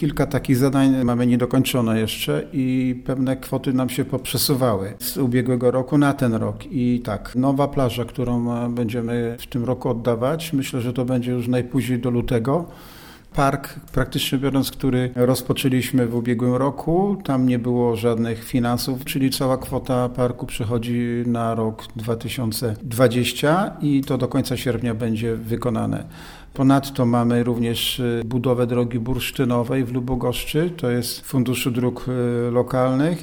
Kilka takich zadań mamy niedokończone jeszcze i pewne kwoty nam się poprzesuwały z ubiegłego roku na ten rok. I tak, nowa plaża, którą będziemy w tym roku oddawać, myślę, że to będzie już najpóźniej do lutego. Park, praktycznie biorąc, który rozpoczęliśmy w ubiegłym roku, tam nie było żadnych finansów, czyli cała kwota parku przechodzi na rok 2020 i to do końca sierpnia będzie wykonane. Ponadto mamy również budowę drogi bursztynowej w Lubogoszczy, to jest w Funduszu Dróg Lokalnych